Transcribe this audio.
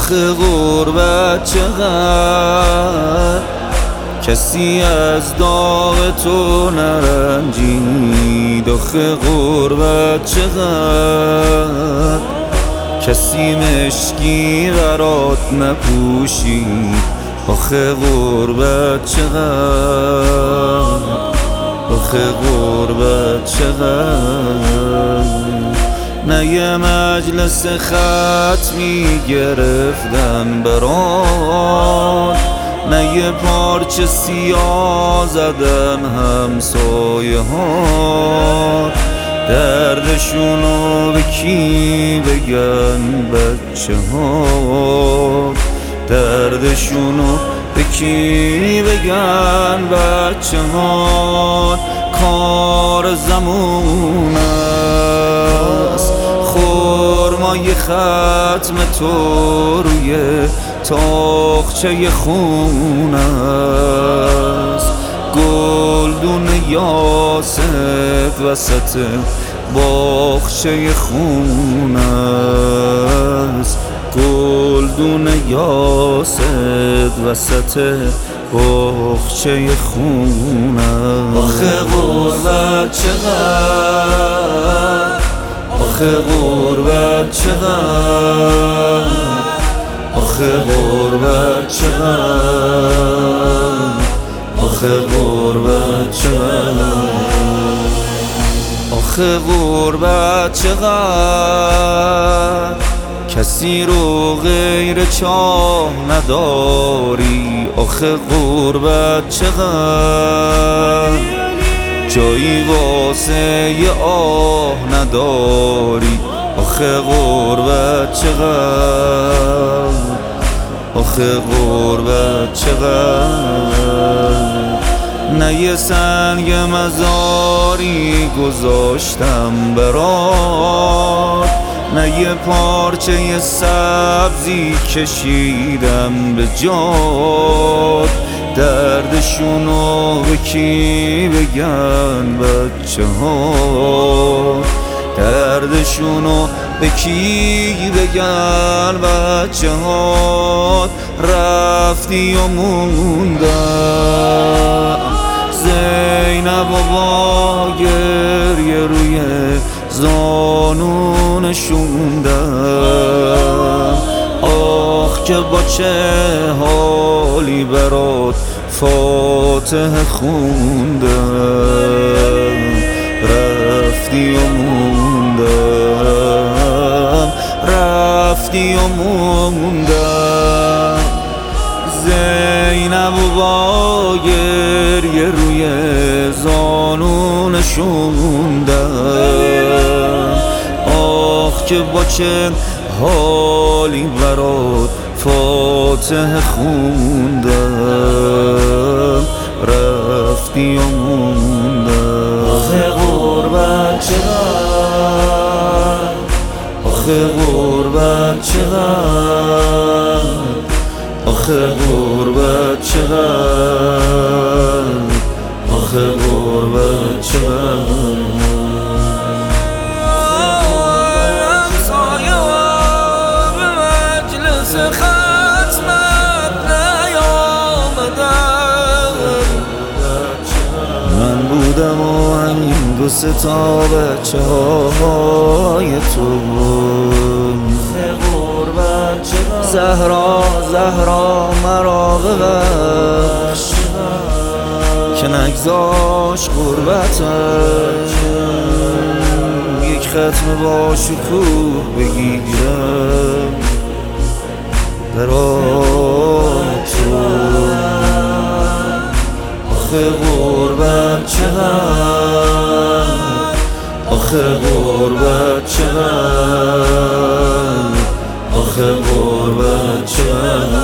آخه غربت چقدر کسی از داغ تو نرنجید. آخه غربت چقدر کسی مشکی برات نپوشید. آخه غربت چقدر، آخه غربت چقدر. نه یه مجلس ختمی گرفتن برات، نه یه پارچه سیاه زدن همسایه ها. دردشونو به کی بگن بچه ها، دردشونو به کی بگن بچه ها. کار زمون است خرمای ختم تو روی تاقچه خون است. گلدون یاسف وسط باغچه خون است. گلدون یاسف وسط باغچه خون است. آخه غربت چقدر، آخه غربت چقدر، آخه غربت چقدر، آخه غربت چقدر. آخه غربت چقدر کسی رو غیر چاه نداری. آخه غربت چقدر جایی واسه یه آه نداری. آخه غربت چقدر، آخه غربت چقدر. نه یه سنگ مزاری گذاشتم برات، نه یه پارچه سبزی کشیدم به جات. دردشونو به کی بگن بچه ها، دردشونو به کی بگن بچه ها. رفتی و موندم زینب و با گریه روی زانو نشوندم. آخ که با چه حالی برات فاتحه خوندم. رفتی و موندم، رفتی و موندم. زینب و با گریه روی زانو نشوندم. آخ که با چه حالی برات فاتحه خوندم. رفتی و موندم. آخه غربت چقدر، آخه غربت چقدر، آخه غربت چقدر، آخه غربت چقدر. من بودم و همین دو ستا بچه های تو. زهرا زهرا مرا ببخش که نگذاش غربتم. یک ختم با شکوه بگیرم برای تو. آخه غربت چقدر، آخه غربت چقدر، آخه غربت چقدر.